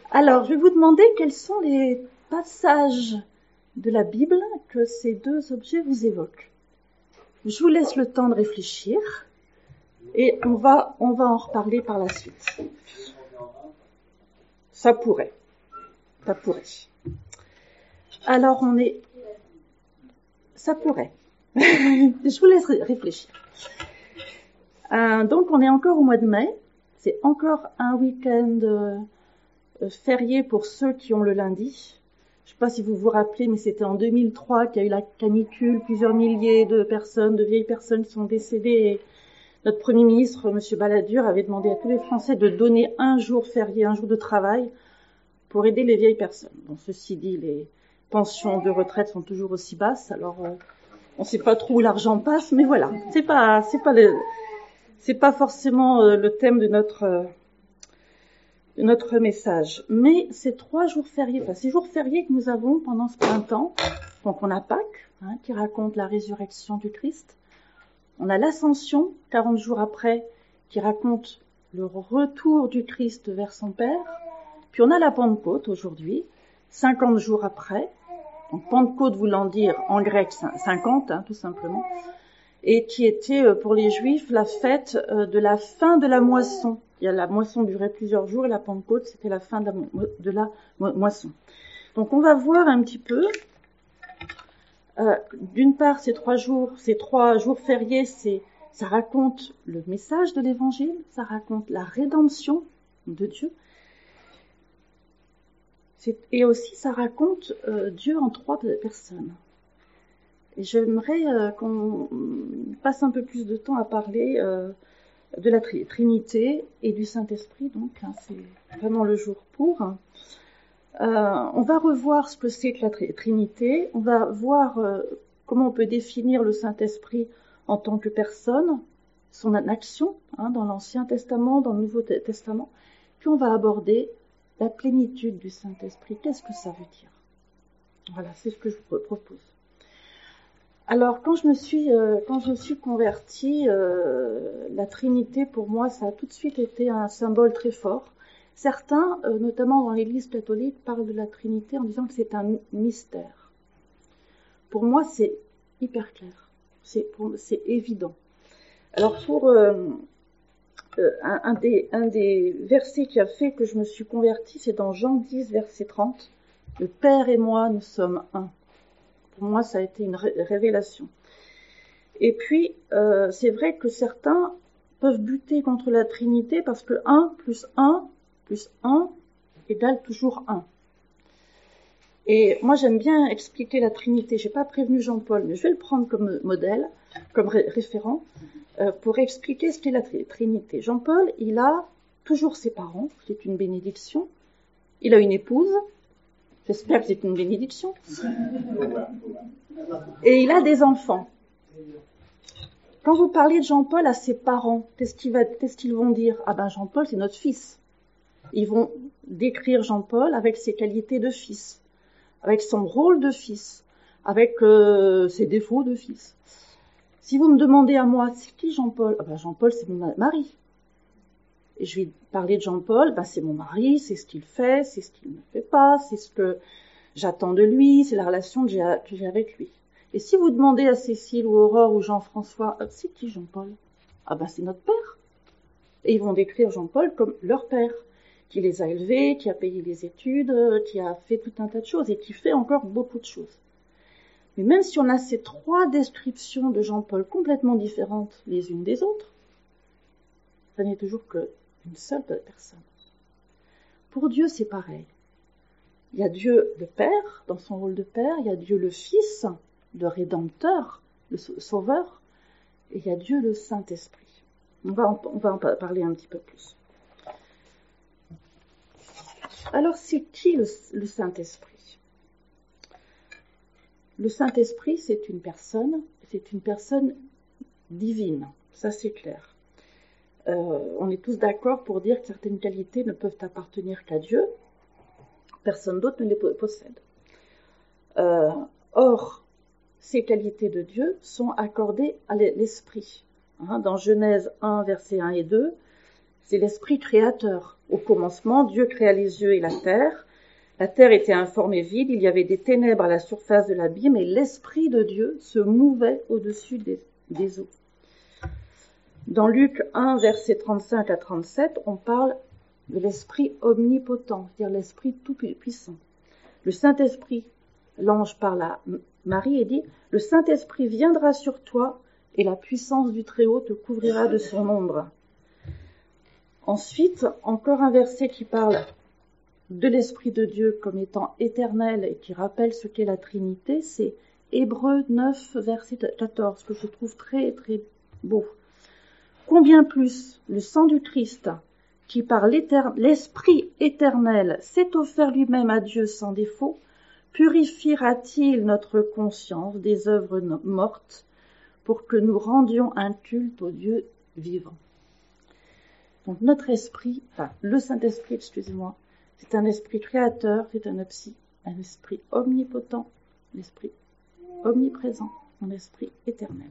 Alors, je vais vous demander quels sont les passages de la Bible que ces deux objets vous évoquent. Je vous laisse le temps de réfléchir et on va en reparler par la suite. Ça pourrait. Alors, ça pourrait. Je vous laisse réfléchir. Donc, on est encore au mois de mai. C'est encore un week-end férié pour ceux qui ont le lundi. Je ne sais pas si vous vous rappelez, mais c'était en 2003 qu'il y a eu la canicule. Plusieurs milliers de personnes, de vieilles personnes sont décédées. Et notre Premier ministre, M. Balladur, avait demandé à tous les Français de donner un jour férié, un jour de travail pour aider les vieilles personnes. Bon, ceci dit, les pensions de retraite sont toujours aussi basses, alors on ne sait pas trop où l'argent passe, mais voilà, c'est pas forcément le thème de notre message. Mais ces 3 jours fériés, ces jours fériés que nous avons pendant ce printemps, donc on a Pâques, qui raconte la résurrection du Christ, on a l'Ascension, 40 jours après, qui raconte le retour du Christ vers son Père, puis on a la Pentecôte aujourd'hui, 50 jours après, donc Pentecôte voulant dire en grec 50, tout simplement, et qui était pour les Juifs la fête de la fin de la moisson. La moisson durait plusieurs jours et la Pentecôte c'était la fin de la moisson. Donc on va voir un petit peu, d'une part ces 3 jours fériés, ça raconte le message de l'Évangile, ça raconte la rédemption de Dieu, et aussi ça raconte Dieu en 3 personnes. Et j'aimerais qu'on passe un peu plus de temps à parler de la Trinité et du Saint-Esprit, donc c'est vraiment le jour pour. On va revoir ce que c'est que la Trinité, on va voir comment on peut définir le Saint-Esprit en tant que personne, son action dans l'Ancien Testament, dans le Nouveau Testament, puis on va aborder la plénitude du Saint-Esprit. Qu'est-ce que ça veut dire? Voilà, c'est ce que je vous propose. Alors, quand je me suis convertie, la Trinité, pour moi, ça a tout de suite été un symbole très fort. Certains, notamment dans l'Église catholique, parlent de la Trinité en disant que c'est un mystère. Pour moi, c'est hyper clair. C'est évident. Alors, pour un des versets qui a fait que je me suis convertie, c'est dans Jean 10, verset 30. Le Père et moi, nous sommes un. Pour moi, ça a été une révélation. Et puis, c'est vrai que certains peuvent buter contre la Trinité parce que 1 plus 1 plus 1 égale toujours 1. Et moi, j'aime bien expliquer la Trinité. Je n'ai pas prévenu Jean-Paul, mais je vais le prendre comme modèle, comme référent, pour expliquer ce qu'est la Trinité. Jean-Paul, il a toujours ses parents, c'est une bénédiction. Il a une épouse, j'espère que c'est une bénédiction. Et il a des enfants. Quand vous parlez de Jean-Paul à ses parents, qu'est-ce qu'ils vont dire? Ah ben Jean-Paul, c'est notre fils. Ils vont décrire Jean-Paul avec ses qualités de fils, avec son rôle de fils, avec ses défauts de fils. Si vous me demandez à moi, c'est qui Jean-Paul? Ah ben Jean-Paul, c'est mon mari. Et je vais parler de Jean-Paul, c'est mon mari, c'est ce qu'il fait, c'est ce qu'il ne fait pas, c'est ce que j'attends de lui, c'est la relation que j'ai avec lui. Et si vous demandez à Cécile ou Aurore ou Jean-François, c'est qui Jean-Paul? Ah c'est notre père. Et ils vont décrire Jean-Paul comme leur père, qui les a élevés, qui a payé les études, qui a fait tout un tas de choses et qui fait encore beaucoup de choses. Mais même si on a ces 3 descriptions de Jean-Paul complètement différentes les unes des autres, ça n'est toujours qu'une seule personne. Pour Dieu, c'est pareil. Il y a Dieu le Père, dans son rôle de Père, il y a Dieu le Fils, le Rédempteur, le Sauveur, et il y a Dieu le Saint-Esprit. On va en parler un petit peu plus. Alors, c'est qui le Saint-Esprit? Le Saint-Esprit, c'est une personne divine, ça c'est clair. On est tous d'accord pour dire que certaines qualités ne peuvent appartenir qu'à Dieu, personne d'autre ne les possède. Or, ces qualités de Dieu sont accordées à l'Esprit. Dans Genèse 1, versets 1 et 2, c'est l'Esprit créateur Au commencement, Dieu créa les cieux et la terre. La terre était informe et vide, il y avait des ténèbres à la surface de l'abîme, et l'Esprit de Dieu se mouvait au-dessus des eaux. Dans Luc 1, versets 35 à 37, on parle de l'Esprit omnipotent, c'est-à-dire l'Esprit tout-puissant. Le Saint-Esprit, l'ange parle à Marie et dit « Le Saint-Esprit viendra sur toi, et la puissance du Très-Haut te couvrira de son ombre. » Ensuite, encore un verset qui parle de l'Esprit de Dieu comme étant éternel et qui rappelle ce qu'est la Trinité, c'est Hébreux 9, verset 14, que je trouve très, très beau. Combien plus le sang du Christ, qui par l'Esprit éternel s'est offert lui-même à Dieu sans défaut, purifiera-t-il notre conscience des œuvres mortes pour que nous rendions un culte au Dieu vivant. Donc notre esprit, le Saint-Esprit, excusez-moi, c'est un esprit créateur, c'est un esprit omnipotent, un esprit omniprésent, un esprit éternel.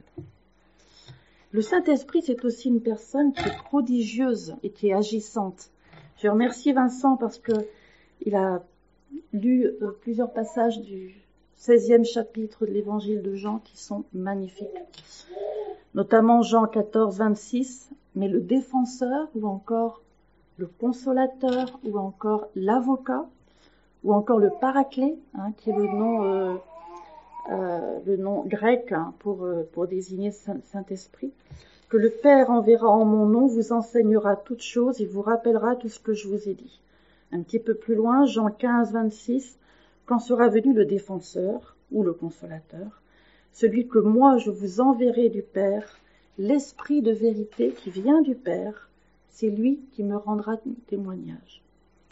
Le Saint-Esprit, c'est aussi une personne qui est prodigieuse et qui est agissante. Je remercie Vincent parce qu'il a lu plusieurs passages du 16e chapitre de l'évangile de Jean qui sont magnifiques. Notamment Jean 14, 26, mais le défenseur ou encore le consolateur ou encore l'avocat ou encore le paraclet, qui est le nom grec pour désigner Saint-Esprit, que le Père enverra en mon nom, vous enseignera toutes choses et vous rappellera tout ce que je vous ai dit. Un petit peu plus loin, Jean 15, 26, quand sera venu le défenseur ou le consolateur, celui que moi je vous enverrai du Père, l'Esprit de vérité qui vient du Père, c'est lui qui me rendra témoignage.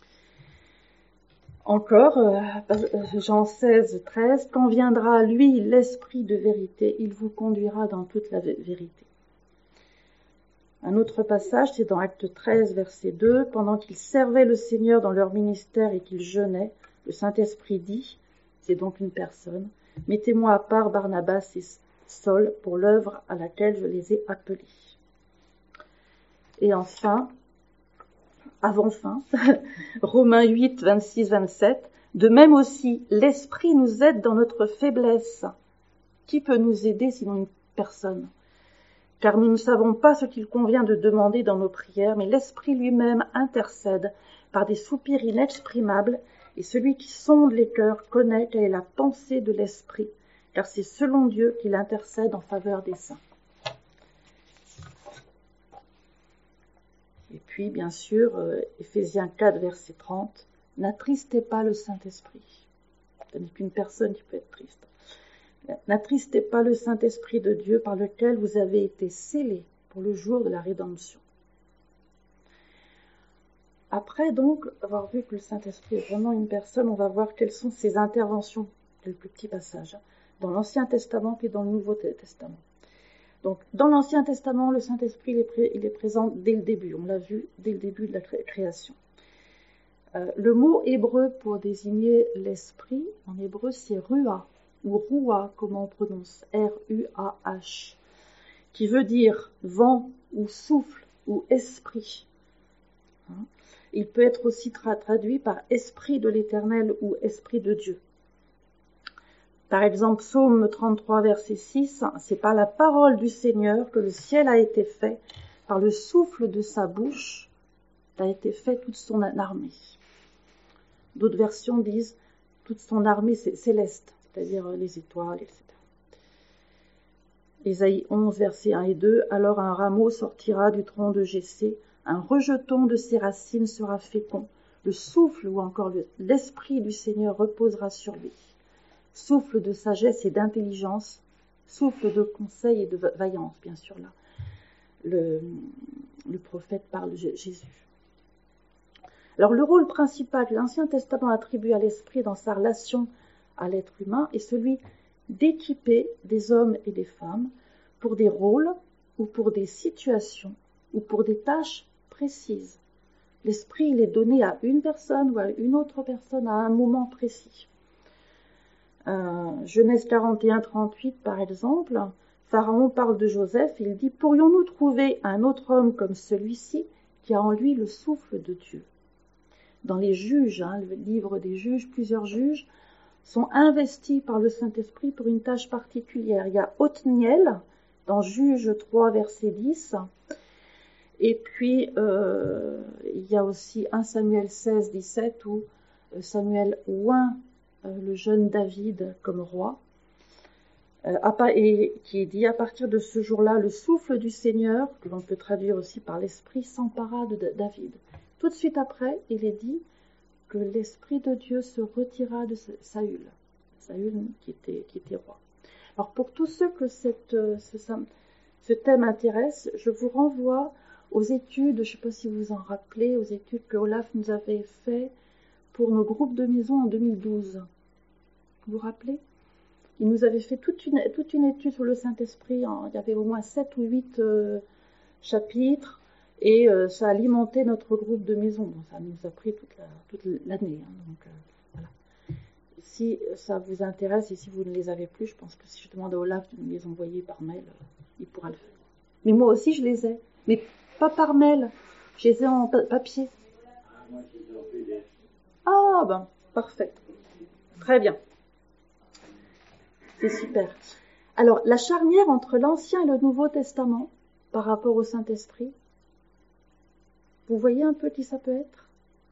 Encore, Jean 16, 13, quand viendra lui l'Esprit de vérité, il vous conduira dans toute la vérité. Un autre passage, c'est dans Acte 13, verset 2, pendant qu'ils servaient le Seigneur dans leur ministère et qu'ils jeûnaient, le Saint-Esprit dit, c'est donc une personne, mettez-moi à part Barnabas et Saul pour l'œuvre à laquelle je les ai appelés. Et enfin, Romains 8, 26, 27, de même aussi, l'Esprit nous aide dans notre faiblesse. Qui peut nous aider sinon une personne ? Car nous ne savons pas ce qu'il convient de demander dans nos prières, mais l'Esprit lui-même intercède par des soupirs inexprimables, et celui qui sonde les cœurs connaît quelle est la pensée de l'Esprit, car c'est selon Dieu qu'il intercède en faveur des saints. Et puis, bien sûr, Éphésiens 4, verset 30, « N'attristez pas le Saint-Esprit ». Ce n'est qu'une personne qui peut être triste. « N'attristez pas le Saint-Esprit de Dieu par lequel vous avez été scellés pour le jour de la rédemption. » Après, donc, avoir vu que le Saint-Esprit est vraiment une personne, on va voir quelles sont ses interventions, quelques petits passages, dans l'Ancien Testament et dans le Nouveau Testament. Donc, dans l'Ancien Testament, le Saint-Esprit, il est présent dès le début. On l'a vu dès le début de la création. Le mot hébreu pour désigner l'Esprit, en hébreu, c'est Ruah, ou Roua, comme on prononce, R-U-A-H, qui veut dire vent, ou souffle, ou esprit. Il peut être aussi traduit par Esprit de l'Éternel ou Esprit de Dieu. Par exemple, Psaume 33, verset 6, c'est par la parole du Seigneur que le ciel a été fait, par le souffle de sa bouche a été fait toute son armée. D'autres versions disent toute son armée céleste, c'est-à-dire les étoiles, etc. Ésaïe 11, versets 1 et 2, alors un rameau sortira du tronc de Jessé, un rejeton de ses racines sera fécond, le souffle ou encore l'esprit du Seigneur reposera sur lui. Souffle de sagesse et d'intelligence, souffle de conseil et de vaillance, bien sûr là. Le prophète parle de Jésus. Alors le rôle principal que l'Ancien Testament attribue à l'Esprit dans sa relation à l'être humain est celui d'équiper des hommes et des femmes pour des rôles ou pour des situations ou pour des tâches précises. L'Esprit, il est donné à une personne ou à une autre personne à un moment précis. Genèse 41, 38, par exemple, Pharaon parle de Joseph, il dit « Pourrions-nous trouver un autre homme comme celui-ci qui a en lui le souffle de Dieu ?» dans les juges, le livre des juges, plusieurs juges sont investis par le Saint-Esprit pour une tâche particulière. Il y a Othniel, dans Juges 3, verset 10, et puis il y a aussi 1 Samuel 16, 17, où Samuel oint le jeune David comme roi, et qui est dit à partir de ce jour-là, le souffle du Seigneur, que l'on peut traduire aussi par l'Esprit, s'empara de David. Tout de suite après, il est dit que l'Esprit de Dieu se retira de Saül qui était roi. Alors pour tous ceux que ce thème intéresse, je vous renvoie aux études, je ne sais pas si vous vous en rappelez, aux études que Olaf nous avait fait pour nos groupes de maison en 2012. Vous vous rappelez? Il nous avait fait toute une étude sur le Saint-Esprit, il y avait au moins 7 ou 8 chapitres, et ça alimentait notre groupe de maison. Bon, ça nous a pris toute l'année. Donc, voilà. Si ça vous intéresse et si vous ne les avez plus, je pense que si je demande à Olaf de me les envoyer par mail, il pourra le faire. Mais moi aussi, je les ai. Mais pas par mail. Je les ai en papier. Ah, ben, parfait. Très bien. C'est super. Alors, la charnière entre l'Ancien et le Nouveau Testament par rapport au Saint-Esprit, vous voyez un peu qui ça peut être?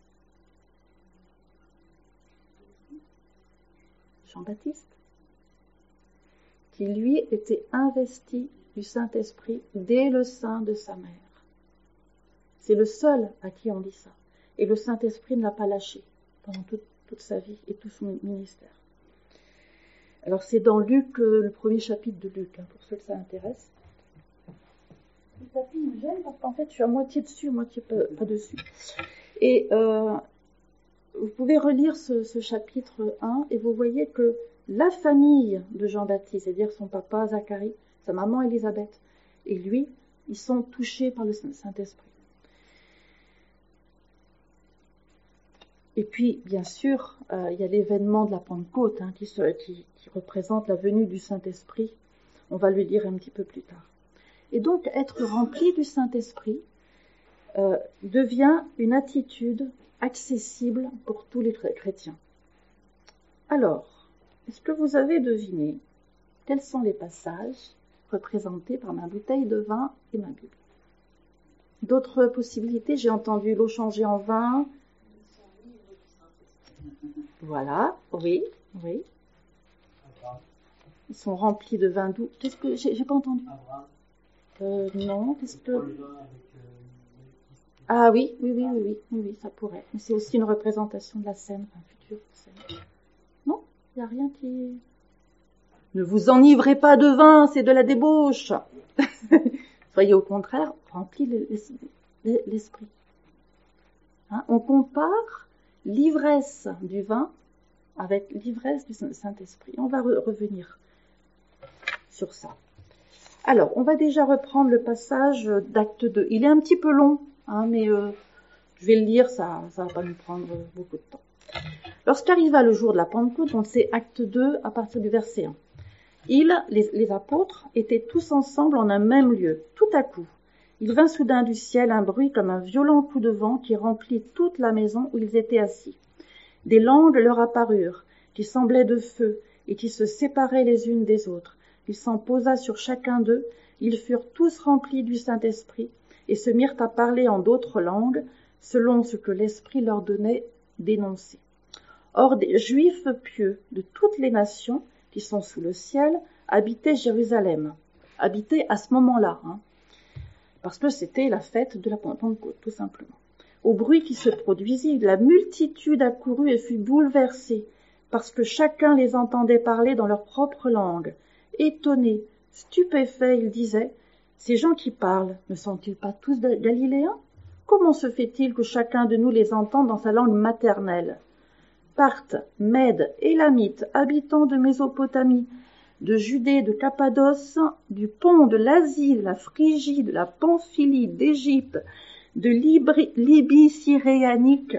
Jean-Baptiste, qui lui était investi du Saint-Esprit dès le sein de sa mère. C'est le seul à qui on dit ça. Et le Saint-Esprit ne l'a pas lâché pendant toute sa vie et tout son ministère. Alors c'est dans Luc, le premier chapitre de Luc, pour ceux que ça intéresse. Le tapis me gêne parce qu'en fait je suis à moitié dessus, moitié pas dessus. Et vous pouvez relire ce chapitre 1 et vous voyez que la famille de Jean-Baptiste, c'est-à-dire son papa Zacharie, sa maman Élisabeth et lui, ils sont touchés par le Saint-Esprit. Et puis, bien sûr, il y a l'événement de la Pentecôte qui représente la venue du Saint-Esprit. On va le dire un petit peu plus tard. Et donc, être rempli du Saint-Esprit devient une attitude accessible pour tous les chrétiens. Alors, est-ce que vous avez deviné quels sont les passages représentés par ma bouteille de vin et ma Bible? D'autres possibilités, j'ai entendu l'eau changée en vin. Voilà, oui. Ils sont remplis de vin doux. Qu'est-ce que j'ai pas entendu? Non, qu'est-ce que... Ah oui, ça pourrait. Mais c'est aussi une représentation de la scène, future scène. Non, il n'y a rien qui... Ne vous enivrez pas de vin, c'est de la débauche. Soyez au contraire remplis de l'esprit. On compare l'ivresse du vin avec l'ivresse du Saint-Esprit. On va revenir sur ça. Alors, on va déjà reprendre le passage d'Acte 2. Il est un petit peu long, mais je vais le lire, ça va pas nous prendre beaucoup de temps. Lorsqu'arriva le jour de la Pentecôte, donc c'est Acte 2 à partir du verset 1. Les apôtres, étaient tous ensemble en un même lieu. Tout à coup, il vint soudain du ciel un bruit comme un violent coup de vent qui remplit toute la maison où ils étaient assis. Des langues leur apparurent, qui semblaient de feu, et qui se séparaient les unes des autres. Il s'en posa sur chacun d'eux, ils furent tous remplis du Saint-Esprit, et se mirent à parler en d'autres langues, selon ce que l'Esprit leur donnait d'énoncer. Or des Juifs pieux de toutes les nations, qui sont sous le ciel, habitaient Jérusalem. Habitaient à ce moment-là, parce que c'était la fête de la Pentecôte, tout simplement. Au bruit qui se produisit, la multitude accourut et fut bouleversée, parce que chacun les entendait parler dans leur propre langue. Étonnés, stupéfaits, ils disaient, « Ces gens qui parlent, ne sont-ils pas tous galiléens? Comment se fait-il que chacun de nous les entende dans sa langue maternelle? Parthes, Mèdes, Élamites, habitants de Mésopotamie, de Judée, de Cappadoce, du Pont, de l'Asie, de la Phrygie, de la Pamphylie, d'Égypte, de Libye cyrénaïque,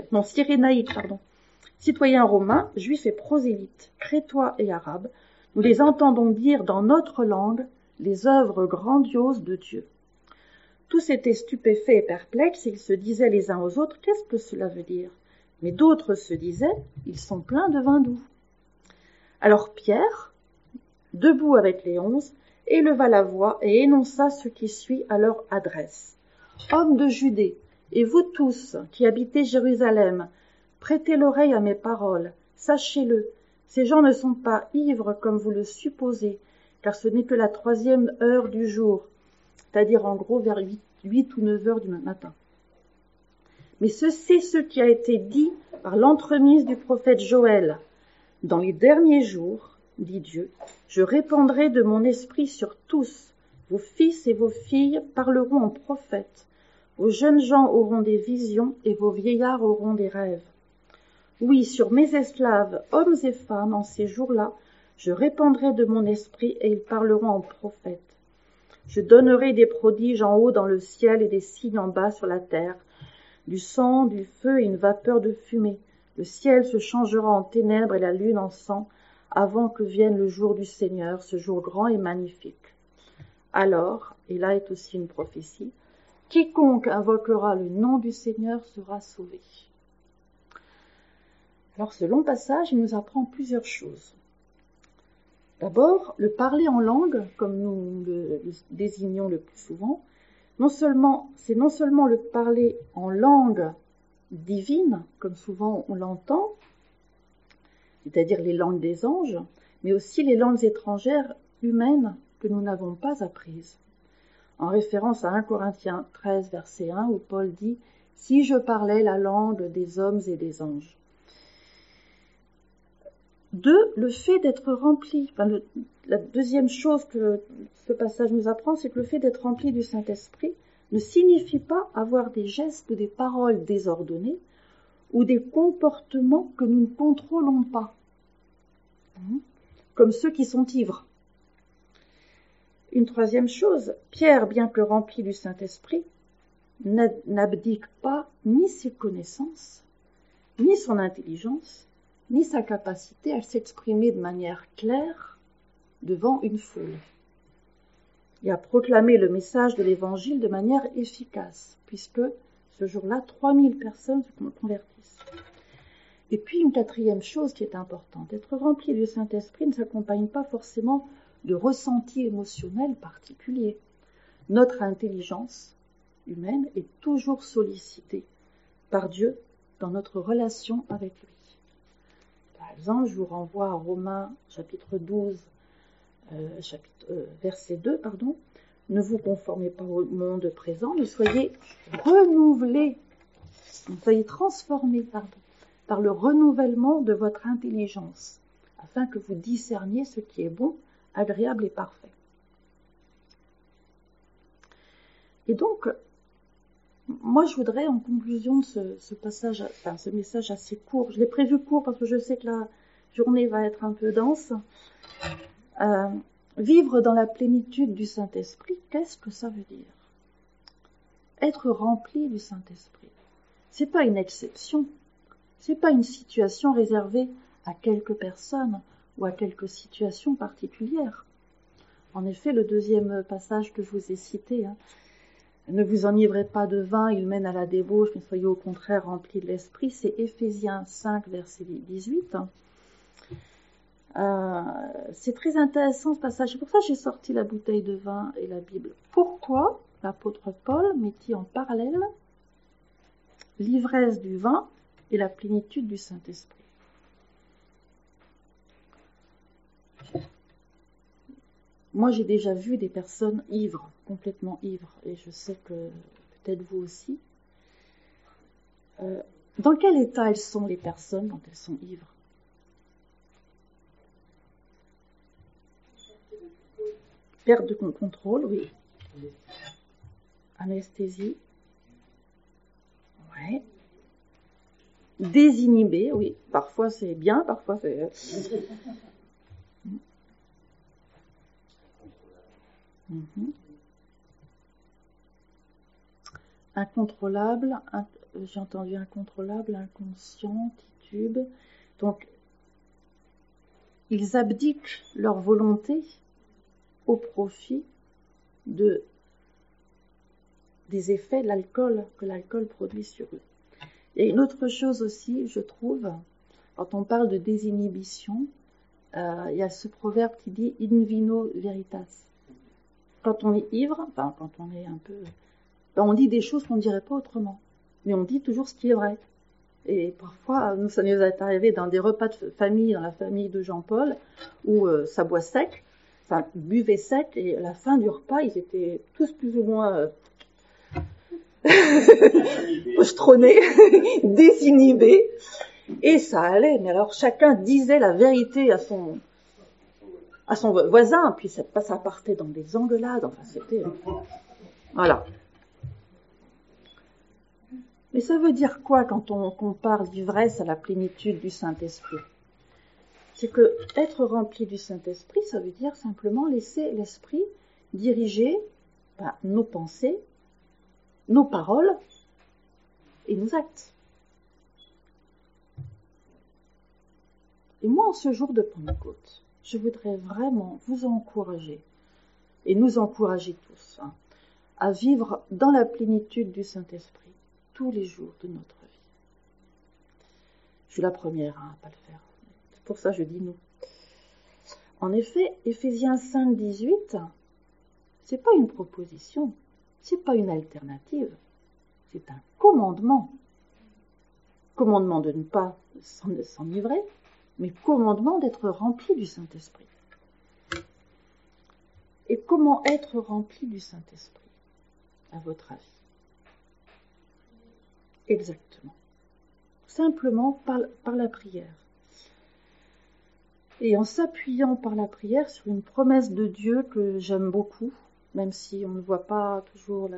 citoyens romains, juifs et prosélytes, crétois et arabes, nous les entendons dire dans notre langue les œuvres grandioses de Dieu. Tous étaient stupéfaits et perplexes, et ils se disaient les uns aux autres, qu'est-ce que cela veut dire? Mais d'autres se disaient, ils sont pleins de vin doux. Alors Pierre, debout avec les 11, éleva la voix et énonça ce qui suit à leur adresse. Hommes de Judée, et vous tous qui habitez Jérusalem, prêtez l'oreille à mes paroles, sachez-le, ces gens ne sont pas ivres comme vous le supposez, car ce n'est que la 3e heure du jour, c'est-à-dire en gros vers 8 ou 9 heures du matin. Mais c'est ce qui a été dit par l'entremise du prophète Joël. Dans les derniers jours, dit Dieu, je répandrai de mon esprit sur tous. Vos fils et vos filles parleront en prophètes. Vos jeunes gens auront des visions et vos vieillards auront des rêves. Oui, sur mes esclaves, hommes et femmes, en ces jours-là, je répandrai de mon esprit et ils parleront en prophètes. Je donnerai des prodiges en haut dans le ciel et des signes en bas sur la terre, du sang, du feu et une vapeur de fumée. Le ciel se changera en ténèbres et la lune en sang, avant que vienne le jour du Seigneur, ce jour grand et magnifique. Alors, et là est aussi une prophétie, quiconque invoquera le nom du Seigneur sera sauvé. Alors ce long passage, il nous apprend plusieurs choses. D'abord, le parler en langue, comme nous le désignons le plus souvent, c'est non seulement le parler en langue divine, comme souvent on l'entend, c'est-à-dire les langues des anges, mais aussi les langues étrangères humaines que nous n'avons pas apprises. En référence à 1 Corinthiens 13, verset 1, où Paul dit « Si je parlais la langue des hommes et des anges ». 2. Le fait d'être rempli. La deuxième chose que ce passage nous apprend, c'est que le fait d'être rempli du Saint-Esprit ne signifie pas avoir des gestes ou des paroles désordonnées ou des comportements que nous ne contrôlons pas, comme ceux qui sont ivres. Une troisième chose, Pierre, bien que rempli du Saint-Esprit, n'abdique pas ni ses connaissances, ni son intelligence, ni sa capacité à s'exprimer de manière claire devant une foule, et à proclamer le message de l'Évangile de manière efficace, puisque ce jour-là, 3000 personnes se convertissent. Et puis une quatrième chose qui est importante, être rempli du Saint-Esprit ne s'accompagne pas forcément de ressentis émotionnels particuliers. Notre intelligence humaine est toujours sollicitée par Dieu dans notre relation avec lui. Par exemple, je vous renvoie à Romains chapitre 12, verset 2, ne vous conformez pas au monde présent, mais soyez renouvelés, soyez transformés par le renouvellement de votre intelligence, afin que vous discerniez ce qui est bon, agréable et parfait. Et donc, moi je voudrais en conclusion de ce message assez court, je l'ai prévu court parce que je sais que la journée va être un peu dense, vivre dans la plénitude du Saint-Esprit, qu'est-ce que ça veut dire? Être rempli du Saint-Esprit, c'est pas une exception, c'est pas une situation réservée à quelques personnes ou à quelques situations particulières. En effet, le deuxième passage que je vous ai cité, ne vous enivrez pas de vin, il mène à la débauche, mais soyez au contraire remplis de l'esprit, c'est Éphésiens 5, verset 18. C'est très intéressant ce passage, c'est pour ça que j'ai sorti la bouteille de vin et la Bible. Pourquoi l'apôtre Paul met-il en parallèle l'ivresse du vin et la plénitude du Saint-Esprit? Moi, j'ai déjà vu des personnes ivres, complètement ivres, et je sais que peut-être vous aussi. Dans quel état elles sont, les personnes, quand elles sont ivres? Perte de contrôle, oui. Anesthésie. Ouais. Désinhibé, oui. Parfois c'est bien, parfois c'est... Incontrôlable, j'ai entendu incontrôlable, inconscient, titube. Donc, ils abdiquent leur volonté au profit des effets de l'alcool que l'alcool produit sur eux. Il y a une autre chose aussi, je trouve, quand on parle de désinhibition, il y a ce proverbe qui dit « in vino veritas ». Quand on est ivre, enfin quand on est un peu... on dit des choses qu'on ne dirait pas autrement, mais on dit toujours ce qui est vrai. Et parfois, ça nous est arrivé dans des repas de famille, dans la famille de Jean-Paul, où ça boit sec, enfin buvait sec, et à la fin du repas, ils étaient tous plus ou moins pochetronnés, désinhibés, et ça allait. Mais alors chacun disait la vérité à son voisin, puis ça partait dans des engueulades, enfin c'était... Voilà. Mais ça veut dire quoi quand on compare l'ivresse à la plénitude du Saint-Esprit? C'est que être rempli du Saint-Esprit, ça veut dire simplement laisser l'Esprit diriger nos pensées, nos paroles et nos actes. Et moi, en ce jour de Pentecôte, je voudrais vraiment vous encourager, et nous encourager tous, à vivre dans la plénitude du Saint-Esprit tous les jours de notre vie. Je suis la première à ne pas le faire. C'est pour ça que je dis nous. En effet, Éphésiens 5, 18, c'est pas une proposition, c'est pas une alternative, c'est un commandement. Commandement de ne pas s'enivrer, mais commandement d'être rempli du Saint-Esprit. Et comment être rempli du Saint-Esprit, à votre avis? Exactement. Simplement par la prière. Et en s'appuyant par la prière sur une promesse de Dieu que j'aime beaucoup, même si on ne voit pas toujours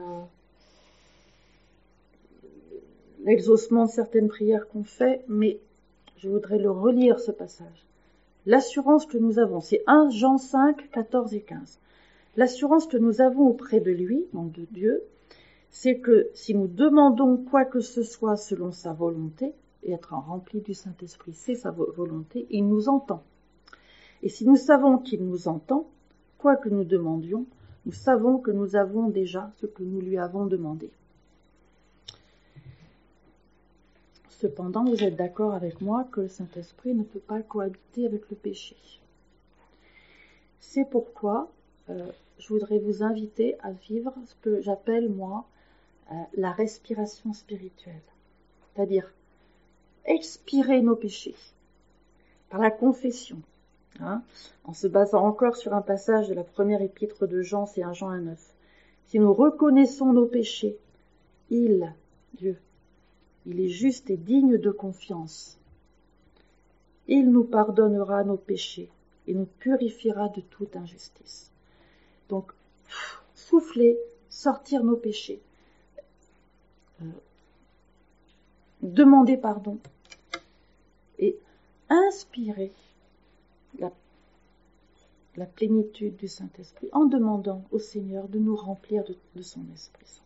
l'exaucement de certaines prières qu'on fait, mais je voudrais le relire ce passage. L'assurance que nous avons, c'est 1 Jean 5, 14 et 15. L'assurance que nous avons auprès de lui, donc de Dieu, c'est que si nous demandons quoi que ce soit selon sa volonté, et être rempli du Saint-Esprit, c'est sa volonté, il nous entend. Et si nous savons qu'il nous entend, quoi que nous demandions, nous savons que nous avons déjà ce que nous lui avons demandé. Cependant, vous êtes d'accord avec moi que le Saint-Esprit ne peut pas cohabiter avec le péché. C'est pourquoi je voudrais vous inviter à vivre ce que j'appelle, moi, la respiration spirituelle. C'est-à-dire expirer nos péchés par la confession, en se basant encore sur un passage de la première épître de Jean, c'est 1 Jean 1,9. Si nous reconnaissons nos péchés, Dieu, il est juste et digne de confiance. Il nous pardonnera nos péchés et nous purifiera de toute injustice. Donc, souffler, sortir nos péchés, demander pardon et inspirer la plénitude du Saint-Esprit en demandant au Seigneur de nous remplir de son Esprit Saint.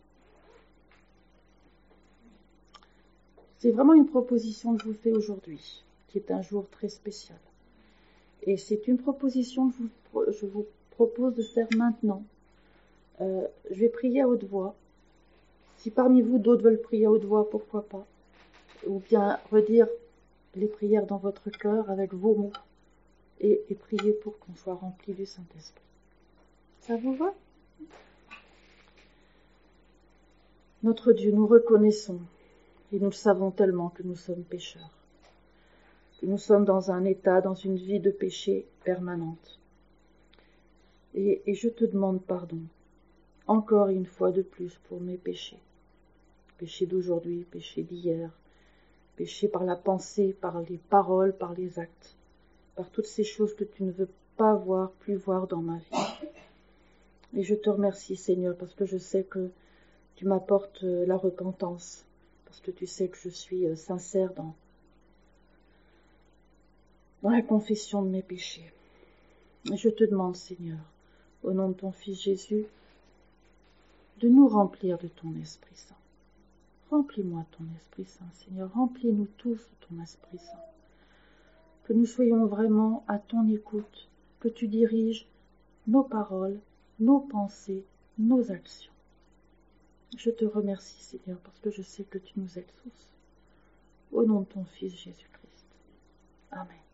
C'est vraiment une proposition que je vous fais aujourd'hui, qui est un jour très spécial. Et c'est une proposition que je vous propose de faire maintenant. Je vais prier à haute voix. Si parmi vous d'autres veulent prier à haute voix, pourquoi pas? Ou bien redire les prières dans votre cœur avec vos mots et prier pour qu'on soit rempli du Saint-Esprit. Ça vous va? Notre Dieu, nous reconnaissons, et nous le savons tellement, que nous sommes pécheurs, que nous sommes dans un état, dans une vie de péché permanente. Et je te demande pardon, encore une fois de plus, pour mes péchés. Péchés d'aujourd'hui, péchés d'hier, péchés par la pensée, par les paroles, par les actes, par toutes ces choses que tu ne veux pas voir, plus voir dans ma vie. Et je te remercie, Seigneur, parce que je sais que tu m'apportes la repentance, parce que tu sais que je suis sincère dans la confession de mes péchés. Et je te demande, Seigneur, au nom de ton Fils Jésus, de nous remplir de ton Esprit Saint. Remplis-moi de ton Esprit Saint, Seigneur. Remplis-nous tous de ton Esprit Saint. Que nous soyons vraiment à ton écoute, que tu diriges nos paroles, nos pensées, nos actions. Je te remercie, Seigneur, parce que je sais que tu nous aides tous. au nom de ton Fils Jésus-Christ. Amen.